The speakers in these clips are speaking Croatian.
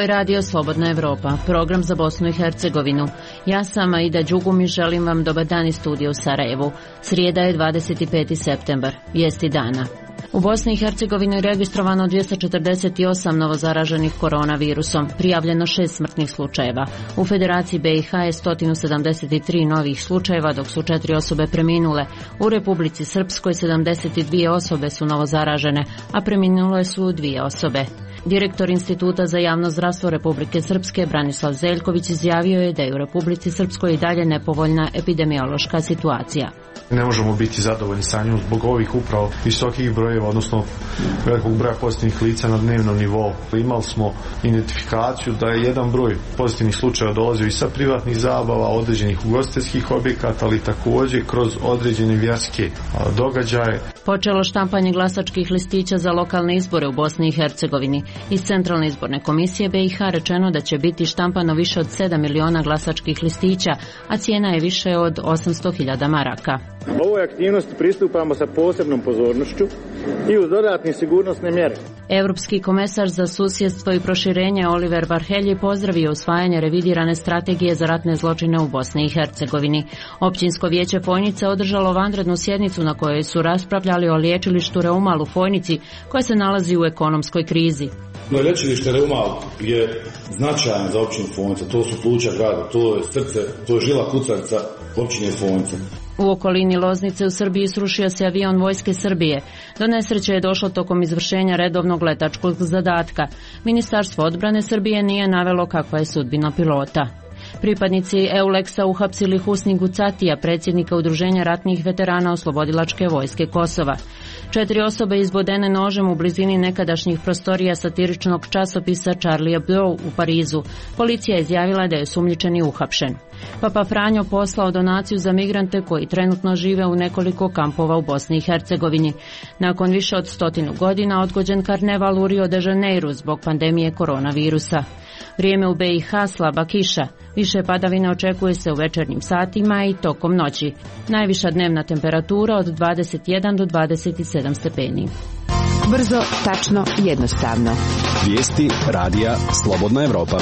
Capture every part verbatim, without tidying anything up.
Ovo je radio Slobodna Evropa, program za Bosnu i Hercegovinu. Ja sam Aida Đugum i želim vam dobar dan iz studija u Sarajevu. Srijeda je dvadeset peti septembar, vijesti dana. U Bosni i Hercegovini je registrovano dvjesto četrdeset osam novozaraženih koronavirusom, prijavljeno šest smrtnih slučajeva. U Federaciji B i H je sto sedamdeset tri novih slučajeva, dok su četiri osobe preminule. U Republici Srpskoj sedamdeset dvije osobe su novozaražene, a preminule su dvije osobe. Direktor Instituta za javno zdravstvo Republike Srpske Branislav Zeljković izjavio je da je u Republici Srpskoj i dalje nepovoljna epidemiološka situacija. Ne možemo biti zadovoljni sa njom zbog ovih upravo visokih brojeva, odnosno velikog broja pozitivnih lica na dnevnom nivou. Imali smo identifikaciju da je jedan broj pozitivnih slučajeva dolazio i sa privatnih zabava, određenih ugostiteljskih objekata, ali također kroz određene vjerske događaje. Počelo štampanje glasačkih listića za lokalne izbore u Bosni i Hercegovini. Iz Centralne izborne komisije B i H rečeno da će biti štampano više od sedam miliona glasačkih listića, a cijena je više od osamsto hiljada maraka. Ovoj aktivnosti pristupamo sa posebnom pozornošću i uz dodatne sigurnosne mjere. Europski komesar za susjedstvo i proširenje Oliver Varhelji je pozdravio usvajanje revidirane strategije za ratne zločine u Bosni i Hercegovini. Općinsko vijeće Fojnice održalo vanrednu sjednicu na kojoj su raspravljali o liječilištu Reumal u Fojnici, koja se nalazi u ekonomskoj krizi. No, lječilište Reumal je značajan za općinu Fojnica, to su pluća grada, to je srce, to je žila kucavica općine Fojnice. U okolini Loznice u Srbiji srušio se avion Vojske Srbije. Do nesreće je došlo tokom izvršenja redovnog letačkog zadatka. Ministarstvo odbrane Srbije nije navelo kakva je sudbina pilota. Pripadnici Euleksa uhapsili Husni Gucatija, predsjednika Udruženja ratnih veterana Oslobodilačke vojske Kosova. Četiri osobe izbodene nožem u blizini nekadašnjih prostorija satiričnog časopisa Charlie Hebdo u Parizu. Policija je izjavila da je osumnjičeni uhapšen. Papa Franjo poslao donaciju za migrante koji trenutno žive u nekoliko kampova u Bosni i Hercegovini. Nakon više od stotinu godina odgođen karneval u Rio de Janeiro zbog pandemije koronavirusa. Vrijeme u B i H slaba kiša. Više padavine očekuje se u večernjim satima i tokom noći. Najviša dnevna temperatura od dvadeset jedan do dvadeset sedam stepeni. Brzo, tačno, jednostavno. Vijesti radija Slobodna Evropa.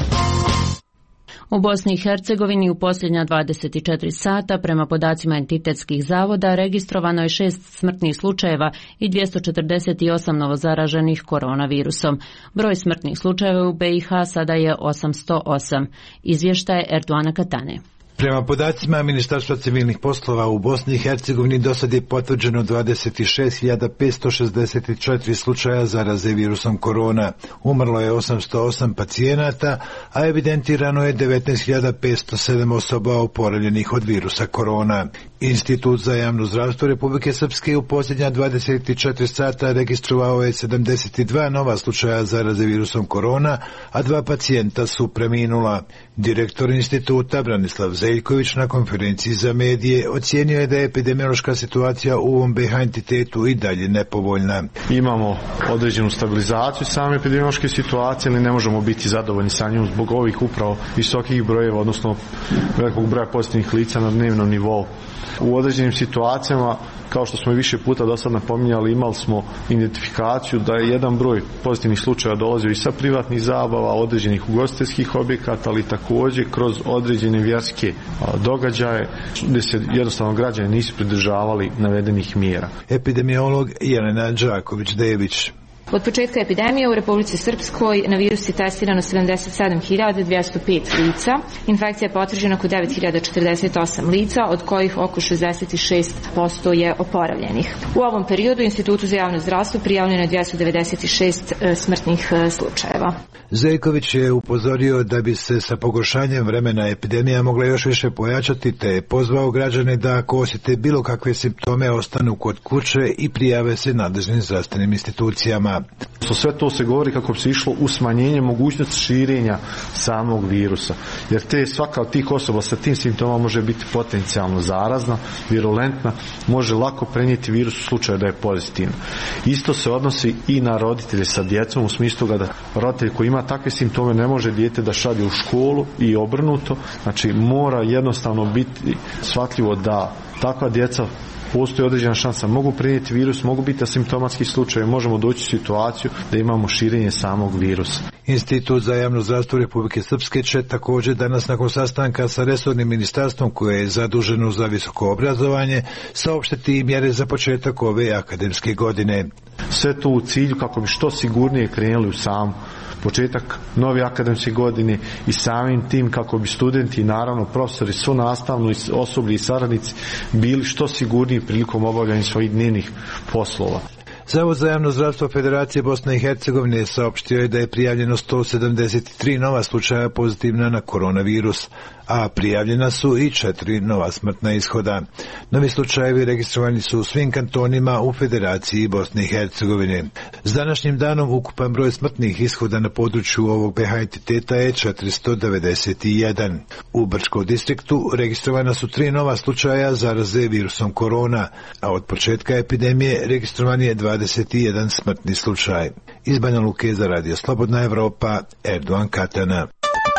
U Bosni i Hercegovini u posljednja dvadeset četiri sata prema podacima entitetskih zavoda registrovano je šest smrtnih slučajeva i dvjesto četrdeset osam novozaraženih koronavirusom. Broj smrtnih slučajeva u B i H sada je osamsto osam. Izvještaj Erdoana Katane. Prema podacima Ministarstva civilnih poslova u Bosni i Hercegovini do sad je potvrđeno dvadeset šest hiljada petsto šezdeset četiri slučaja zaraze virusom korona. Umrlo je osamsto osam pacijenata, a evidentirano je devetnaest hiljada petsto sedam osoba oporavljenih od virusa korona. Institut za javno zdravstvo Republike Srpske u posljednja dvadeset četiri sata registrovao je sedamdeset dva nova slučaja zaraze virusom korona, a dva pacijenta su preminula. Direktor instituta Branislav Zeljković na konferenciji za medije ocijenio je da je epidemiološka situacija u ovom B H entitetu i dalje nepovoljna. Imamo određenu stabilizaciju same epidemiološke situacije, ali ne možemo biti zadovoljni sa njom zbog ovih upravo visokih brojeva, odnosno velikog broja pozitivnih lica na dnevnom nivou. U određenim situacijama, kao što smo i više puta do sad napominjali, imali smo identifikaciju da je jedan broj pozitivnih slučajeva dolazio i sa privatnih zabava, određenih ugostiteljskih objekata, ali također kroz određene vjerske događaje gdje se jednostavno građani nisu pridržavali navedenih mjera. Epidemiolog Jelena Đaković-Dević. Od početka epidemije u Republici Srpskoj na virus je testirano sedamdeset sedam hiljada dvjesto pet lica. Infekcija je potvrđena kod devet hiljada četrdeset osam lica, od kojih oko šezdeset šest posto je oporavljenih. U ovom periodu Institutu za javno zdravstvo prijavljeno je dvjesto devedeset šest smrtnih slučajeva. Zeljković je upozorio da bi se sa pogoršanjem vremena epidemija mogla još više pojačati, te je pozvao građane da ako osjete bilo kakve simptome ostanu kod kuće i prijave se nadležnim zdravstvenim institucijama. Sve to se govori kako bi se išlo u smanjenje mogućnosti širenja samog virusa, jer te svaka od tih osoba sa tim simptomama može biti potencijalno zarazna, virulentna, može lako prenijeti virus u slučaju da je pozitivna. Isto se odnosi i na roditelje sa djecom, u smislu da roditelj koji ima takve simptome ne može dijete da šalje u školu i obrnuto, znači mora jednostavno biti shvatljivo da takva djeca postoji određena šansa, mogu prenijeti virus, mogu biti asimptomatski slučaj, možemo doći u situaciju da imamo širenje samog virusa. Institut za javno zdravstvo Republike Srpske će također danas nakon sastanka sa resornim ministarstvom koje je zaduženo za visoko obrazovanje saopštiti mjere za početak ove akademske godine. Sve to u cilju kako bi što sigurnije krenuli u sam početak nove akademske godine i samim tim kako bi studenti i naravno profesori, su nastavno osoblje i saradnici bili što sigurniji prilikom obavljanja svojih dnevnih poslova. Zavod za javno zdravstvo Federacije Bosne i Hercegovine saopštio je da je prijavljeno sto sedamdeset tri nova slučaja pozitivna na koronavirus, a prijavljena su i četiri nova smrtna ishoda. Novi slučajevi registrovani su u svim kantonima u Federaciji Bosne i Hercegovine. S današnjim danom ukupan broj smrtnih ishoda na području ovog B H entiteta je četiristo devedeset jedan. U Brčkom distriktu registrovana su tri nova slučaja zaraze virusom korona, a od početka epidemije registrovan je dvadeset jedan smrtni slučaj. Iz Banja Luke za Radio Slobodna Evropa, Erdogan Katana.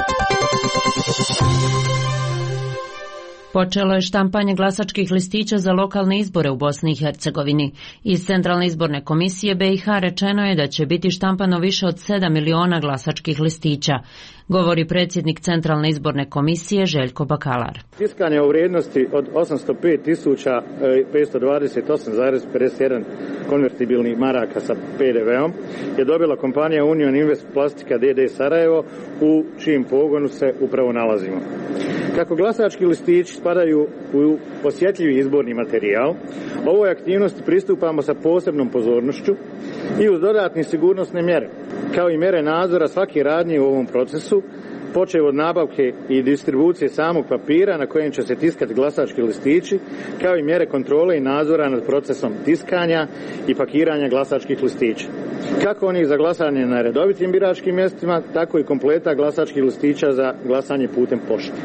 Počelo je štampanje glasačkih listića za lokalne izbore u Bosni i Hercegovini. Iz Centralne izborne komisije B i H rečeno je da će biti štampano više od sedam miliona glasačkih listića, govori predsjednik Centralne izborne komisije Željko Bakalar. Tiskanje u vrijednosti od osamsto pet tisuća petsto dvadeset osam zarez pedeset jedan konvertibilnih maraka sa P D V-om je dobila kompanija Union Invest Plastika D D Sarajevo, u čijem pogonu se upravo nalazimo. Kako glasački listići spadaju u osjetljivi izborni materijal, ovoj aktivnosti pristupamo sa posebnom pozornošću i uz dodatne sigurnosne mjere, kao i mjere nadzora svake radnje u ovom procesu, počev od nabavke i distribucije samog papira na kojem će se tiskati glasački listići, kao i mjere kontrole i nadzora nad procesom tiskanja i pakiranja glasačkih listića. Kako onih za glasanje na redovitim biračkim mjestima, tako i kompleta glasačkih listića za glasanje putem pošte.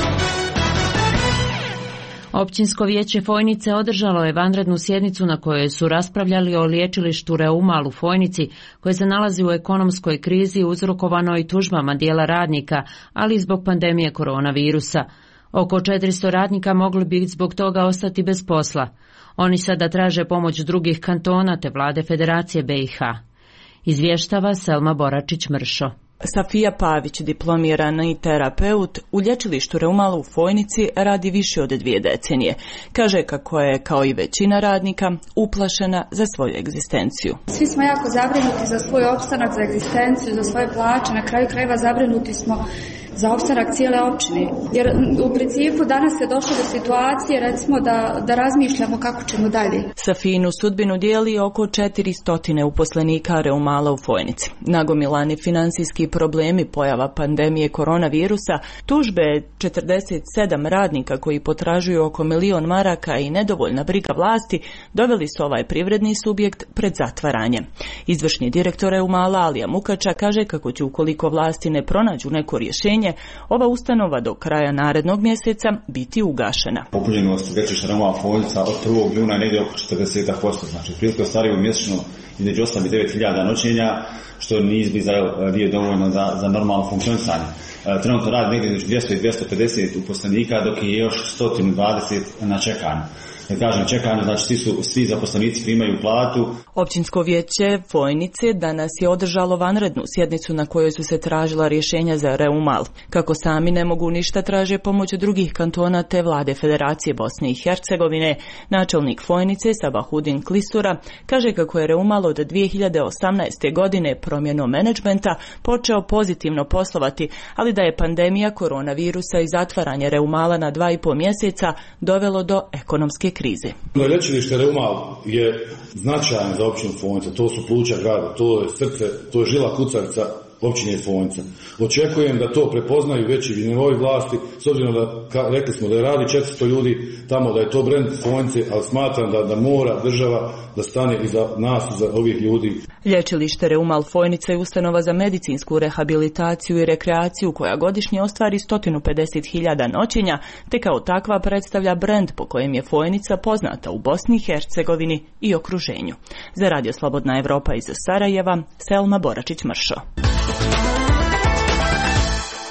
Općinsko vijeće Fojnice održalo je vanrednu sjednicu na kojoj su raspravljali o liječilištu Reumal u Fojnici, koje se nalazi u ekonomskoj krizi uzrokovanoj tužbama dijela radnika, ali i zbog pandemije koronavirusa. Oko četiristo radnika mogli bi zbog toga ostati bez posla. Oni sada traže pomoć drugih kantona te vlade Federacije B i H. Izvještava Selma Boračić-Mršo. Safija Pavić, diplomirani terapeut, u lječilištu Reumal u Fojnici radi više od dvije decenije. Kaže kako je, kao i većina radnika, uplašena za svoju egzistenciju. Svi smo jako zabrinuti za svoj opstanak, za egzistenciju, za svoje plaće. Na kraju krajeva zabrinuti smo za opstanak cijele općine. Jer u principu danas je došlo do situacije, recimo, da, da razmišljamo kako ćemo dalje. Safinu sudbinu dijeli oko četiristo uposlenika Reumala u Fojnici. Nagomilani finansijski problemi, pojava pandemije koronavirusa, tužbe četrdeset sedam radnika koji potražuju oko milion maraka i nedovoljna briga vlasti doveli su ovaj privredni subjekt pred zatvaranje. Izvršni direktor Reumala Alija Mukača kaže kako će, ukoliko vlasti ne pronađu neko rješenje, ova ustanova do kraja narednog mjeseca biti ugašena. Popunjenost lječilišta Reumala Fojnica od prvog juna je negdje oko četrdeset posto, znači prilike ostvaruju mjesečno između osam i devet hiljada noćenja, što nije izbliza nije dovoljno za, za normalno funkcionisanje. Trenutno radi negdje između dvjesto i dvjesto pedeset uposlenika, dok je još sto dvadeset na čekanju. Da kažem čekanje, znači svi, su, svi zaposlenici primaju platu. Općinsko vijeće Fojnice danas je održalo vanrednu sjednicu na kojoj su se tražila rješenja za Reumal. Kako sami ne mogu ništa, traže pomoć drugih kantona te vlade Federacije Bosne i Hercegovine. Načelnik Fojnice Sabahudin Klisura kaže kako je Reumal od dvije hiljade osamnaeste. godine promjenom menadžmenta počeo pozitivno poslovati, ali da je pandemija koronavirusa i zatvaranje Reumala na dva i po mjeseca dovelo do ekonomske krize. Lječilište Reumal je značajan za općinu Fojnica, to su pluća grada, to je srce, to je žila kucavica općine Fojnica. Očekujem da to prepoznaju veći nivoi vlasti, s obzirom da, ka, rekli smo da je radi četiristo ljudi tamo, da je to brend Fojnice, ali smatram da, da mora država da stane iza nas, iza ovih ljudi. Lječilište Reumal Fojnica je ustanova za medicinsku rehabilitaciju i rekreaciju koja godišnje ostvari sto pedeset hiljada noćenja, te kao takva predstavlja brend po kojem je Fojnica poznata u Bosni i Hercegovini i okruženju. Za Radio Slobodna Evropa iz Sarajeva, Selma Boračić-Mršo.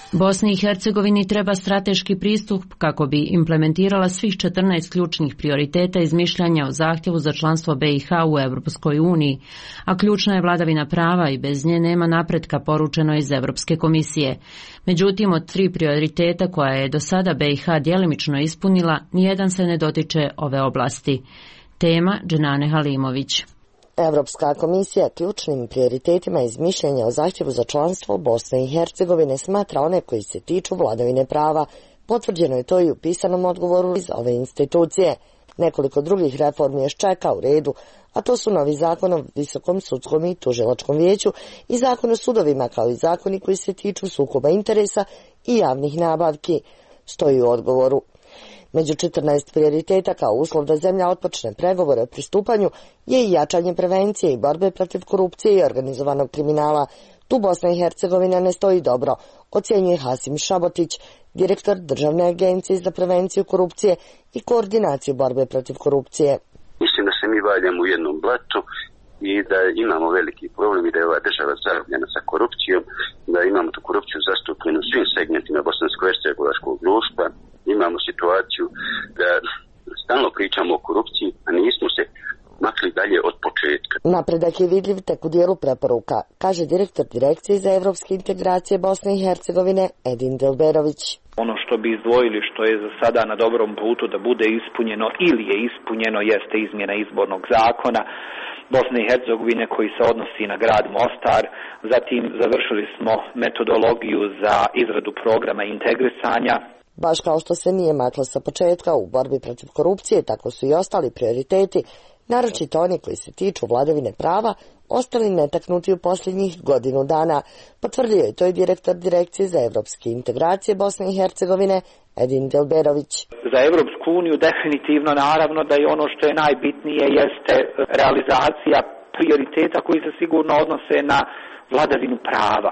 Bosni i Hercegovini treba strateški pristup kako bi implementirala svih četrnaest ključnih prioriteta iz mišljenja o zahtjevu za članstvo B i H u Europskoj uniji, a ključna je vladavina prava i bez nje nema napretka, poručeno iz Europske komisije. Međutim, od tri prioriteta koja je do sada B i H djelimično ispunila, nijedan se ne dotiče ove oblasti. Tema Dženane Halimović. Europska komisija ključnim prioritetima iz mišljenja o zahtjevu za članstvo Bosne i Hercegovine smatra one koji se tiču vladavine prava. Potvrđeno je to i u pisanom odgovoru iz ove institucije. Nekoliko drugih reformi još čeka u redu, a to su novi zakon o Visokom sudskom i tužilačkom vijeću i zakon o sudovima, kao i zakoni koji se tiču sukoba interesa i javnih nabavki, stoji u odgovoru. Među četrnaest prioriteta kao uslov da zemlja otpočne pregovore o pristupanju je i jačanje prevencije i borbe protiv korupcije i organizovanog kriminala. Tu Bosna i Hercegovina ne stoji dobro, ocjenjuje Hasim Šabotić, direktor Državne agencije za prevenciju korupcije i koordinaciju borbe protiv korupcije. Mislim da se mi valjamo u jednom blatu i da imamo veliki problem i da je ova država zarobljena sa korupcijom, da imamo tu korupciju zastupljenu u svim segmentima bosansko-hercegovačkog društva. Imamo situaciju da stalno pričamo o korupciji, a nismo se makli dalje od početka. Napredak je vidljiv tek u dijelu preporuka, kaže direktor Direkcije za evropske integracije Bosne i Hercegovine Edin Delberović. Ono što bi izdvojili, što je za sada na dobrom putu da bude ispunjeno ili je ispunjeno, jeste izmjena izbornog zakona Bosne i Hercegovine koji se odnosi na grad Mostar. Zatim završili smo metodologiju za izradu programa integrisanja. Baš kao što se nije maklo sa početka u borbi protiv korupcije, tako su i ostali prioriteti, naročito oni koji se tiču vladavine prava, ostali netaknuti u posljednjih godinu dana, potvrdio je to i direktor Direkcije za evropske integracije Bosne i Hercegovine Edin Delberović. Za Evropsku uniju definitivno naravno da je ono što je najbitnije jeste realizacija prioriteta koji se sigurno odnose na vladavinu prava.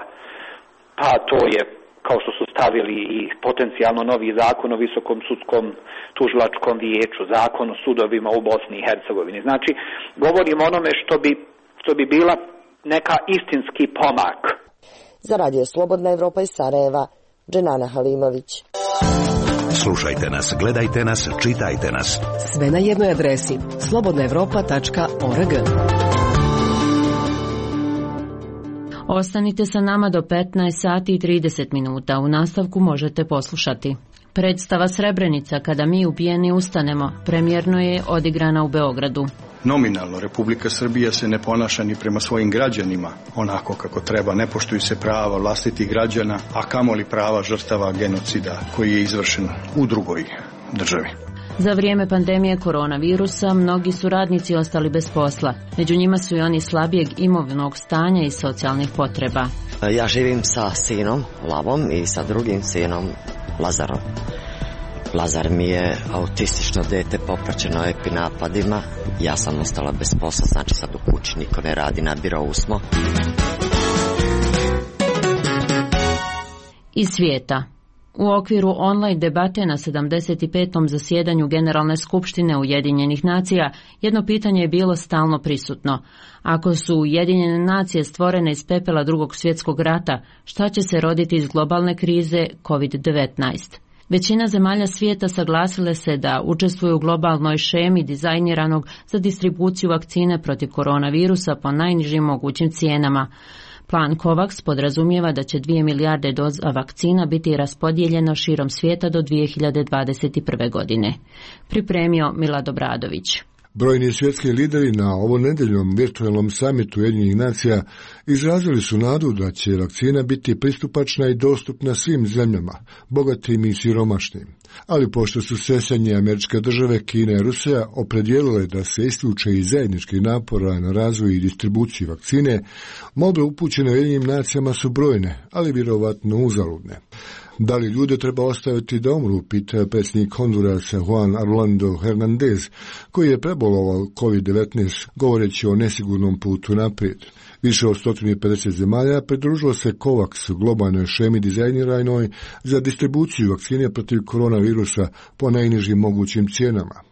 Pa to je, kao što su stavili i potencijalno novi zakon o Visokom sudskom tužilačkom vijeću, zakon o sudovima u Bosni i Hercegovini. Znači, govorimo o onome što bi, što bi bila neka istinski pomak. Za Radio Slobodna Evropa iz Sarajeva, Dženana Halimović. Slušajte nas, gledajte nas, čitajte nas. Sve na jednoj adresi slobodna evropa tačka org. Ostanite sa nama do petnaest sati i trideset minuta. U nastavku možete poslušati. Predstava Srebrenica, kada mi ubijeni ustanemo, premijerno je odigrana u Beogradu. Nominalno Republika Srbija se ne ponaša ni prema svojim građanima onako kako treba, ne poštuju se prava vlastitih građana, a kamoli prava žrtava genocida koji je izvršen u drugoj državi. Za vrijeme pandemije koronavirusa mnogi su radnici ostali bez posla. Među njima su i oni slabijeg imovnog stanja i socijalnih potreba. Ja živim sa sinom Lavom i sa drugim sinom Lazarom. Lazar mi je autistično dete popraćeno epinapadima. Ja sam ostala bez posla, znači sad u kući niko ne radi, na birovu smo. Iz svijeta. U okviru online debate na sedamdeset petom zasjedanju Generalne skupštine Ujedinjenih nacija jedno pitanje je bilo stalno prisutno. Ako su Ujedinjene nacije stvorene iz pepela drugog svjetskog rata, šta će se roditi iz globalne krize kovid devetnaest? Većina zemalja svijeta saglasile se da učestvuju u globalnoj šemi dizajniranog za distribuciju vakcine protiv koronavirusa po najnižim mogućim cijenama. Plan COVAX podrazumijeva da će dvije milijarde doza vakcina biti raspodijeljeno širom svijeta do dvije hiljade dvadeset prve. godine. Pripremio Milad Obradović. Brojni svjetski lideri na ovonedeljnom virtualnom samitu Ujedinjenih nacija izrazili su nadu da će vakcina biti pristupačna i dostupna svim zemljama, bogatim i siromašnim. Ali pošto su se Sjedinjene Američke Države, Kina i Rusija opredijelile da se isključe iz zajedničkih napora na razvoj i distribuciju vakcine, molbe upućene Ujedinjenim nacijama su brojne, ali vjerovatno uzaludne. Da li ljude treba ostaviti da umru, pita predsjednik Hondurasa Juan Orlando Hernandez, koji je prebolovao kovid devetnaest, govoreći o nesigurnom putu naprijed. Više od sto pedeset zemalja pridružilo se COVAX globalnoj šemi dizajniranoj za distribuciju vakcine protiv koronavirusa po najnižim mogućim cijenama.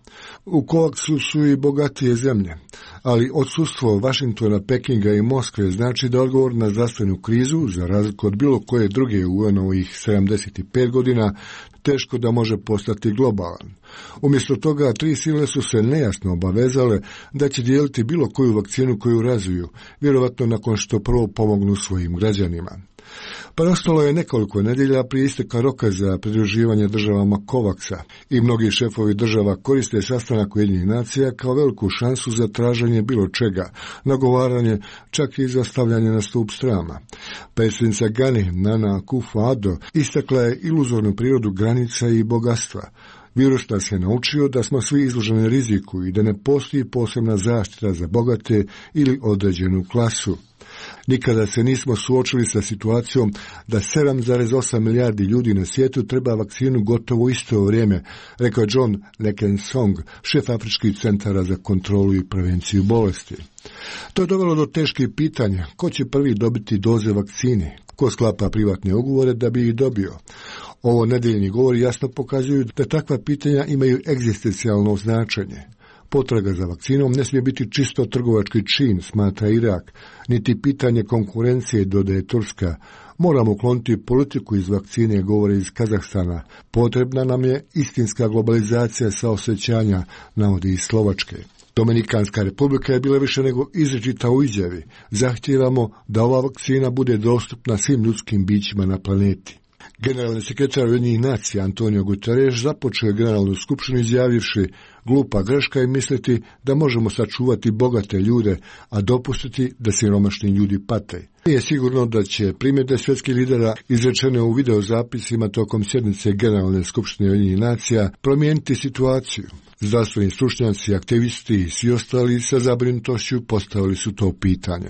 U Kovaksu su i bogatije zemlje, ali odsustvo Vašingtona, Pekinga i Moskve znači da odgovor na zdravstvenu krizu, za razliku od bilo koje druge u ovih sedamdeset pet godina, teško da može postati globalan. Umjesto toga, tri sile su se nejasno obavezale da će dijeliti bilo koju vakcinu koju razviju, vjerovatno nakon što prvo pomognu svojim građanima. Preostalo je nekoliko nedjelja prije isteka roka za pridruživanje državama Kovaksa i mnogi šefovi država koriste sastanak Ujedinjenih nacija kao veliku šansu za traženje bilo čega, nagovaranje, čak i za stavljanje na stup strama. Predsjednica Gani, Nana Akufo-Addo, istakla je iluzornu prirodu granica i bogatstva. Virus nas je naučio da smo svi izloženi riziku i da ne postoji posebna zaštita za bogate ili određenu klasu. Nikada se nismo suočili sa situacijom da sedam zarez osam milijardi ljudi na svijetu treba vakcinu gotovo u isto vrijeme, rekao je John Lekensong, šef afričkih centara za kontrolu i prevenciju bolesti. To je dovelo do teških pitanja: ko će prvi dobiti doze vakcine, ko sklapa privatne ugovore da bi ih dobio. Ovo nedeljni govori jasno pokazuju da takva pitanja imaju egzistencijalno značenje. Potraga za vakcinom ne smije biti čisto trgovački čin, smatra Irak, niti pitanje konkurencije, dodaje Turska. Moramo ukloniti politiku iz vakcine, govore iz Kazahstana. Potrebna nam je istinska globalizacija saosećanja, navodi iz Slovačke. Dominikanska republika je bila više nego izričita u izjavi. Zahtijevamo da ova vakcina bude dostupna svim ljudskim bićima na planeti. Generalni sekretar Ujedinjenih nacija Antonio Guterres započeo je generalnu skupštinu izjavivši: glupa greška je misliti da možemo sačuvati bogate ljude, a dopustiti da siromašni ljudi pate. Nije sigurno da će primjedbe svjetskih lidera izrečene u videozapisima tokom sjednice Generalne skupštine Ujedinjenih nacija promijeniti situaciju. Zdravstveni stručnjaci, aktivisti i svi ostali sa zabrinutošću postavili su to pitanje.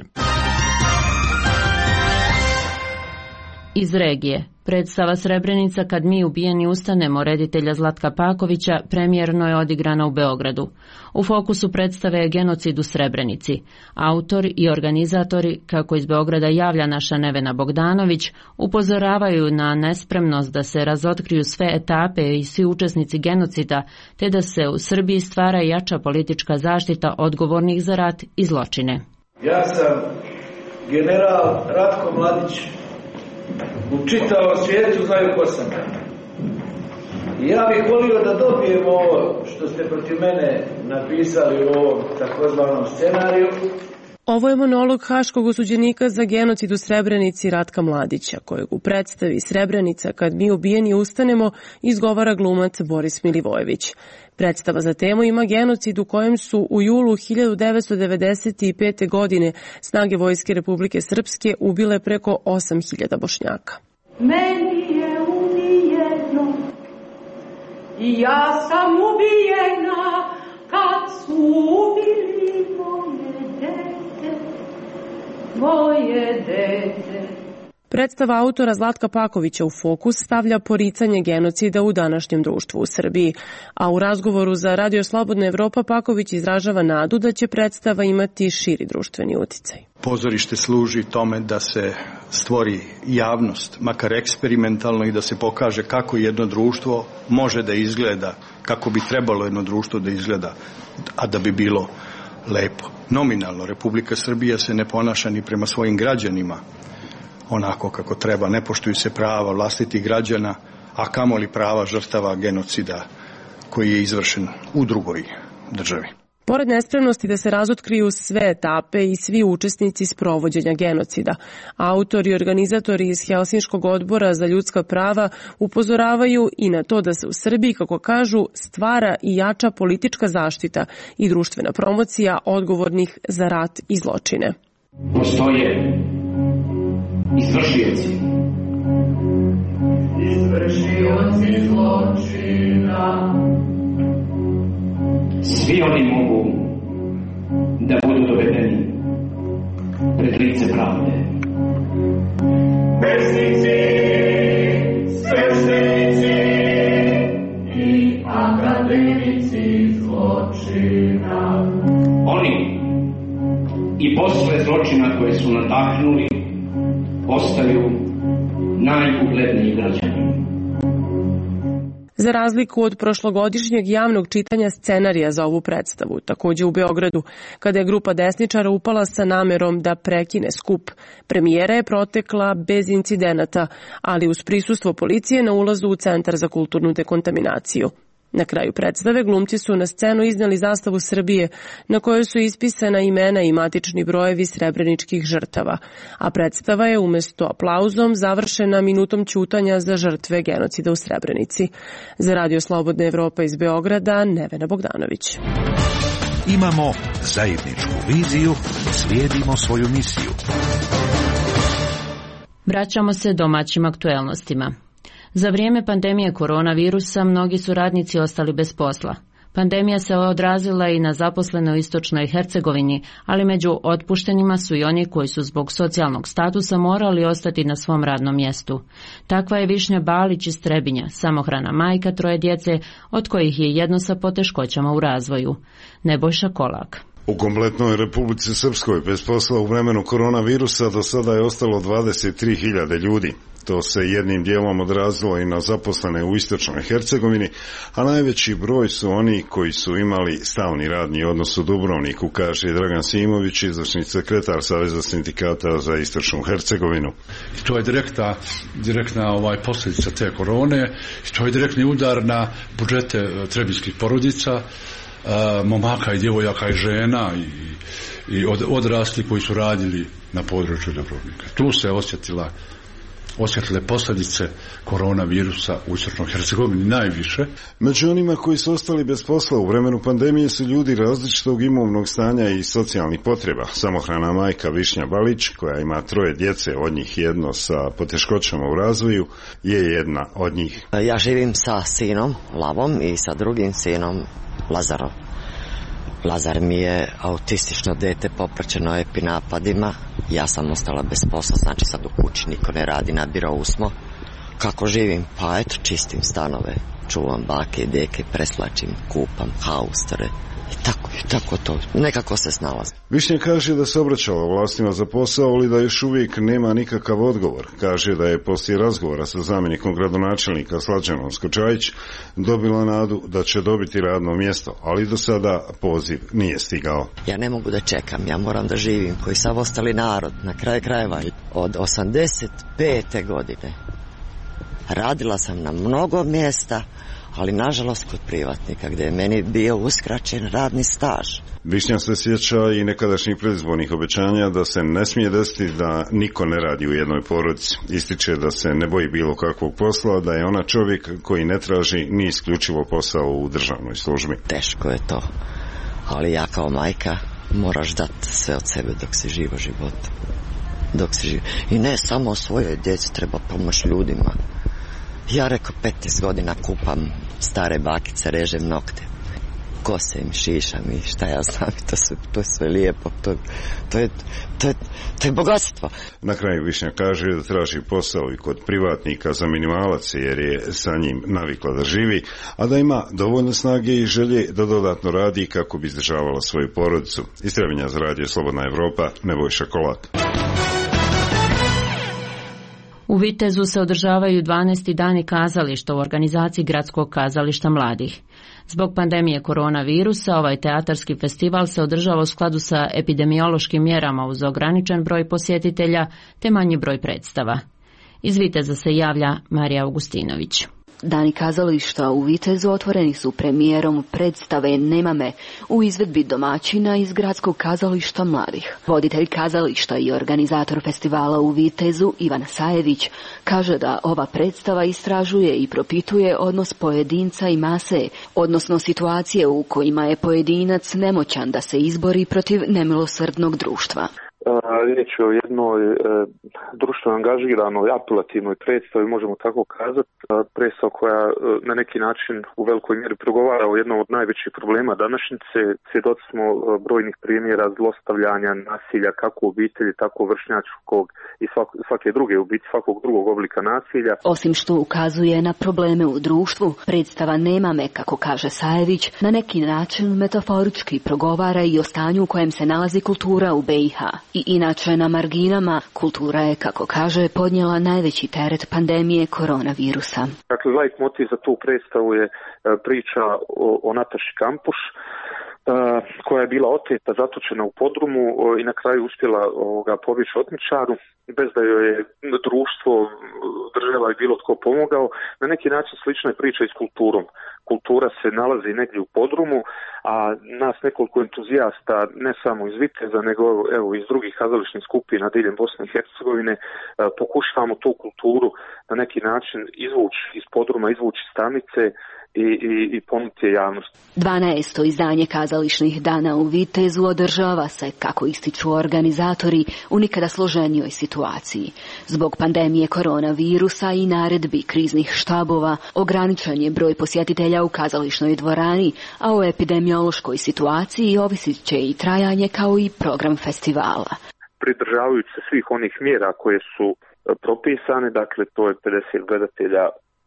Iz regije. Predstava Srebrenica kad mi ubijeni ustanemo reditelja Zlatka Pakovića premijerno je odigrana u Beogradu. U fokusu predstave je genocid u Srebrenici. Autor i organizatori, kako iz Beograda javlja naša Nevena Bogdanović, upozoravaju na nespremnost da se razotkriju sve etape i svi učesnici genocida, te da se u Srbiji stvara jača politička zaštita odgovornih za rat i zločine. Ja sam general Ratko Mladić. U čitavom svijetu znaju ko sam. I ja bih volio da dobijem ovo što ste protiv mene napisali u ovom takozvanom scenariju. Ovo je monolog haškog osuđenika za genocid u Srebrenici Ratka Mladića, kojeg u predstavi Srebrenica kad mi ubijeni ustanemo izgovara glumac Boris Milivojević. Predstava za temu ima genocid u kojem su u julu hiljadu devetsto devedeset pete. godine snage Vojske Republike Srpske ubile preko osam hiljada Bošnjaka. Meni je ubijeno i ja sam ubijena kad su ubili moje dete, moje dete. Predstava autora Zlatka Pakovića u fokus stavlja poricanje genocida u današnjem društvu u Srbiji, a u razgovoru za Radio Slobodna Evropa Paković izražava nadu da će predstava imati širi društveni uticaj. Pozorište služi tome da se stvori javnost, makar eksperimentalno, i da se pokaže kako jedno društvo može da izgleda, kako bi trebalo jedno društvo da izgleda, a da bi bilo lepo. Nominalno, Republika Srbija se ne ponaša ni prema svojim građanima onako kako treba, ne poštuju se prava vlastitih građana, a kamoli prava žrtava genocida koji je izvršen u drugoj državi. Pored nespremnosti da se razotkriju sve etape i svi učesnici sprovođenja genocida, autori i organizatori iz Helsinškog odbora za ljudska prava upozoravaju i na to da se u Srbiji, kako kažu, stvara i jača politička zaštita i društvena promocija odgovornih za rat i zločine. Postoje izvršioci. Izvršioci zločina. Svi oni mogu da budu dovedeni pred lice pravde. Pesnici, sveštenici i akademici zločina. Oni i posle zločina koje su nadahnuli ostaju najugledniji građani. Za razliku od prošlogodišnjeg javnog čitanja scenarija za ovu predstavu, takođe u Beogradu, kada je grupa desničara upala sa namerom da prekine skup, premijera je protekla bez incidenata, ali uz prisustvo policije na ulazu u Centar za kulturnu dekontaminaciju. Na kraju predstave glumci su na scenu izneli zastavu Srbije na kojoj su ispisana imena i matični brojevi srebreničkih žrtava, a predstava je umesto aplauzom završena minutom ćutanja za žrtve genocida u Srebrenici. Za Radio Slobodna Evropa iz Beograda, Nevena Bogdanović. Imamo zajedničku viziju, slijedimo svoju misiju. Vraćamo se domaćim aktuelnostima. Za vrijeme pandemije koronavirusa mnogi su radnici ostali bez posla. Pandemija se odrazila i na zaposlene u istočnoj Hercegovini, ali među otpuštenima su i oni koji su zbog socijalnog statusa morali ostati na svom radnom mjestu. Takva je Višnja Balić iz Trebinja, samohrana majka troje djece, od kojih je jedno sa poteškoćama u razvoju. Nebojša Kolak. U kompletnoj Republici Srpskoj bez posla u vremenu koronavirusa do sada je ostalo dvadeset tri hiljade ljudi. To se jednim dijelom odrazilo i na zaposlene u istočnoj Hercegovini, a najveći broj su oni koji su imali stalni radni odnos u Dubrovniku, kaže Dragan Simović, izvršni sekretar Saveza sindikata za istočnu Hercegovinu. I to je direktna, direktna ovaj, posljedica te korone, i to je direktni udar na budžete trebinskih porodica, momaka i djevojaka i žena i, i od, odrasli koji su radili na području Dubrovnika. Tu se osjetila osjetile posljedice koronavirusa u istočnoj Hercegovini najviše. Među onima koji su ostali bez posla u vremenu pandemije su ljudi različitog imovnog stanja i socijalnih potreba. Samohrana majka Višnja Balić, koja ima troje djece, od njih jedno sa poteškoćama u razvoju, je jedna od njih. Ja živim sa sinom Lavom i sa drugim sinom Lazarom. Lazar mi je autistično dete popraćeno epinapadima. Ja sam ostala bez posla, znači sad u kući niko ne radi, na birovu smo. Kako živim? Pa eto, čistim stanove, čuvam bake i deke, preslačim, kupam, haustore. I tako, i tako to, nekako se snalazi. Višnja kaže da se obraćala vlastima za posao, ali da još uvijek nema nikakav odgovor. Kaže da je poslije razgovora sa zamjenikom gradonačelnika Slađanom Skočajić dobila nadu da će dobiti radno mjesto, ali do sada poziv nije stigao. Ja ne mogu da čekam, ja moram da živim, koji sav ostali narod, na kraju krajeva. Od osamdeset pete godine radila sam na mnogo mjesta, ali nažalost kod privatnika, gdje je meni bio uskraćen radni staž. Višnja se sjeća i nekadašnjih predizbornih obećanja da se ne smije desiti da niko ne radi u jednoj porodici. Ističe da se ne boji bilo kakvog posla, da je ona čovjek koji ne traži ni isključivo posao u državnoj službi. Teško je to, ali ja kao majka moraš dati sve od sebe dok si živo život. Dok si živo. I ne samo svojoj djeci, treba pomoć ljudima. Ja rekao petnaest godina kupam stare bakice, režem nokte, kose im, šišam i šta ja znam, to, su, to je sve lijepo, to, to, je, to, je, to je bogatstvo. Na kraju Višnja kaže da traži posao i kod privatnika za minimalac jer je sa njim navikla da živi, a da ima dovoljno snage i želje da dodatno radi kako bi izdržavala svoju porodicu. Iz Trebinja za Radio Slobodna Evropa, Nebojša Kolak. U Vitezu se održavaju dvanaesti dani kazališta u organizaciji Gradskog kazališta mladih. Zbog pandemije koronavirusa, ovaj teatarski festival se održava u skladu sa epidemiološkim mjerama uz ograničen broj posjetitelja te manji broj predstava. Iz Viteza se javlja Marija Augustinović. Dani kazališta u Vitezu otvoreni su premijerom predstave Nema me u izvedbi domaćina iz Gradskog kazališta mladih. Voditelj kazališta i organizator festivala u Vitezu Ivan Sajević kaže da ova predstava istražuje i propituje odnos pojedinca i mase, odnosno situacije u kojima je pojedinac nemoćan da se izbori protiv nemilosrdnog društva. Riječ je o jednoj e, društveno angažiranoj, apelativnoj predstavi, možemo tako kazati, predstava koja e, na neki način u velikoj mjeri progovara o jednom od najvećih problema današnjice. Svjedoci smo e, brojnih primjera zlostavljanja, nasilja, kako u obitelji, tako vršnjačkog i svak, svake druge u biti, svakog drugog oblika nasilja. Osim što ukazuje na probleme u društvu, predstava Nema me, kako kaže Sajević, na neki način metaforički progovara i o stanju u kojem se nalazi kultura u B i H. I inače na marginama, kultura je, kako kaže, podnijela najveći teret pandemije koronavirusa. Dakle, lajt motiv za tu predstavu je priča o, o Nataši Kampuš, koja je bila oteta, zatočena u podrumu i na kraju uspjela ovoga pobjeći otmičaru, bez da joj je društvo, država i bilo tko pomogao. Na neki način slična je priča i s kulturom. Kultura se nalazi negdje u podrumu, a nas nekoliko entuzijasta, ne samo iz Viteza, nego evo iz drugih kazališnih skupina diljem Bosne i Hercegovine, pokušavamo tu kulturu na neki način izvući iz podruma, izvući iz tamnice i, i, i ponuditi javnosti. dvanaesto izdanje kazališnih dana u Vitezu održava se, kako ističu organizatori, u nikada složenijoj situaciji. Zbog pandemije koronavirusa i naredbi kriznih štabova ograničen je broj posjetitelja u kazališnoj dvorani, a o epidemiološkoj situaciji ovisit će i trajanje kao i program festivala. Pridržavajući se svih onih mjera koje su propisane, dakle to je pedeset gledatelja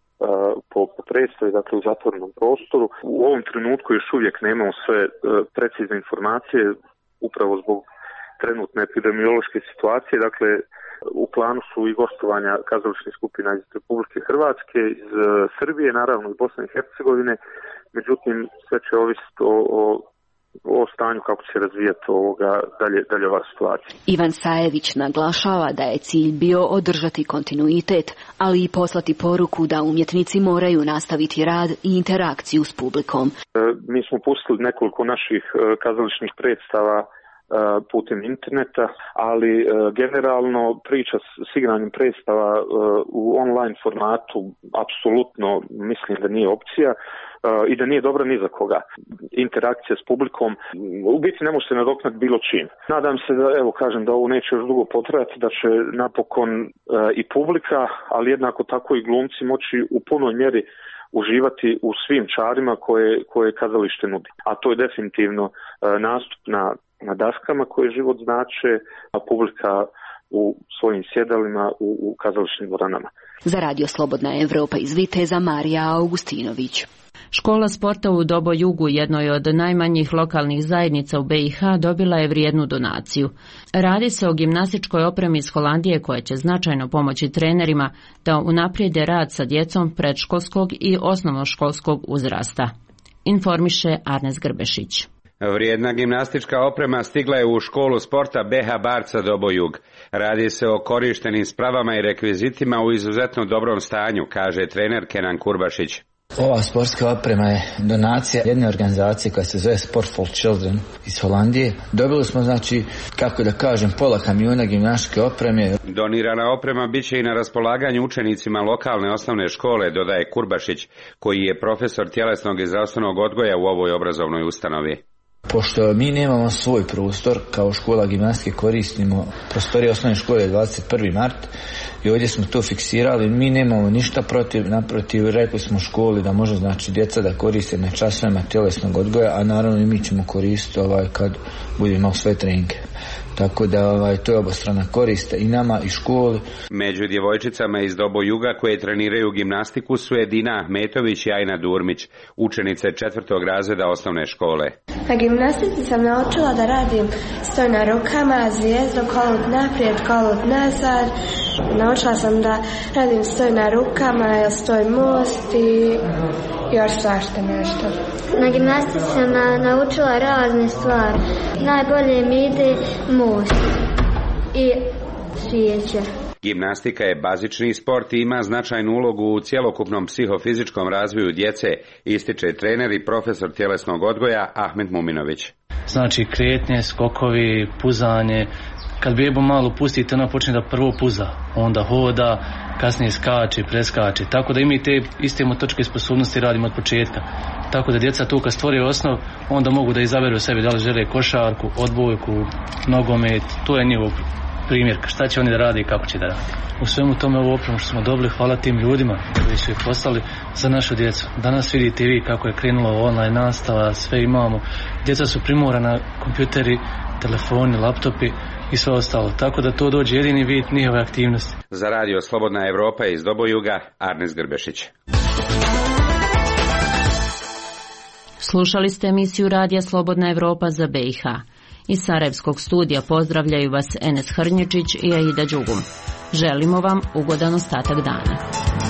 po, po predstavi, dakle u zatvorenom prostoru. U ovom trenutku još uvijek nemamo sve precizne informacije, upravo zbog trenutne epidemiološke situacije. Dakle, u planu su i gostovanja kazališnih skupina iz Republike Hrvatske, iz Srbije, naravno i Bosne i Hercegovine. Međutim, sve će ovisiti o, o o stanju kako će razvijati ovoga dalje, dalje ova situacija. Ivan Sajević naglašava da je cilj bio održati kontinuitet, ali i poslati poruku da umjetnici moraju nastaviti rad i interakciju s publikom. E, mi smo pustili nekoliko naših e, kazališnih predstava e, putem interneta, ali e, generalno priča s, s igranjem predstava e, u online formatu apsolutno mislim da nije opcija i da nije dobra ni za koga. Interakcija s publikom u biti ne može se nadoknaditi bilo čim. Nadam se da, evo kažem, da ovo neće još dugo potrajati, da će napokon e, i publika, ali jednako tako i glumci moći u punoj mjeri uživati u svim čarima koje, koje kazalište nudi. A to je definitivno e, nastup na, na daskama koje život znače, a publika u svojim sjedalima u, u kazališnim dvoranama. Za Radio Slobodna Evropa iz Viteza, Marija Augustinović. Škola sporta u Dobo Jugu, jednoj od najmanjih lokalnih zajednica u B i H, dobila je vrijednu donaciju. Radi se o gimnastičkoj opremi iz Holandije koja će značajno pomoći trenerima da unaprijede rad sa djecom predškolskog i osnovnoškolskog uzrasta. Informiše Arnes Grbešić. Vrijedna gimnastička oprema stigla je u školu sporta B H Barca Dobo Jug. Radi se o korištenim spravama i rekvizitima u izuzetno dobrom stanju, kaže trener Kenan Kurbašić. Ova sportska oprema je donacija jedne organizacije koja se zove Sport for Children iz Holandije. Dobili smo, znači, kako da kažem, pola kamiona gimnastičke opreme. Donirana oprema bit će i na raspolaganju učenicima lokalne osnovne škole, dodaje Kurbašić, koji je profesor tjelesnog i zdravstvenog odgoja u ovoj obrazovnoj ustanovi. Pošto mi nemamo svoj prostor, kao škola gimnastike koristimo prostorije osnovne škole dvadeset prvi mart i ovdje smo to fiksirali, mi nemamo ništa protiv, naprotiv rekli smo školi da može, znači, djeca da koriste na časovima tjelesnog odgoja, a naravno i mi ćemo koristiti ovaj, kad budemo imali sve treninge. Tako da ovaj, to je obostrana korist i nama i školi. Među djevojčicama iz Dobo Juga koje treniraju gimnastiku su Edina Ahmetović i Ajna Durmić, učenice četvrtog razreda osnovne škole. Na gimnastici sam naučila da radim stoj na rukama, zvijezdo, kolut naprijed, kolut nazad. Naučila sam da radim stoj na rukama, stoj most i još svašta nešto. Na gimnastici sam na, naučila razne stvari. Najbolje mi ide most i svijeće. Gimnastika je bazični sport i ima značajnu ulogu u cjelokupnom psihofizičkom razvoju djece, ističe trener i profesor tjelesnog odgoja Ahmet Muminović. Znači kretnje, skokovi, puzanje. Kad bebu malo pustite, ona počne da prvo puza, onda hoda, kasnije skače, preskače. Tako da i te iste motoričke sposobnosti radimo od početka. Tako da djeca tu kad stvore osnov, onda mogu da izaberu sebi da li žele košarku, odbojku, nogomet. To je njihov primjer, šta će oni da rade i kako će da rade. U svemu tome ovu opremu što smo dobili, hvala tim ljudima koji su je poslali za našu djecu. Danas vidite vi kako je krenulo online nastava, sve imamo. Djeca su primorana, kompjuteri, telefoni, laptopi i sve ostalo. Tako da to dođe jedini vid njihove aktivnosti. Za Radio Slobodna Evropa iz Dobo Juga, Arnes Grbešić. Slušali ste emisiju Radija Slobodna Evropa za B i H. Iz Sarajevskog studija pozdravljaju vas Enes Hrnječić i Aida Đugum. Želimo vam ugodan ostatak dana.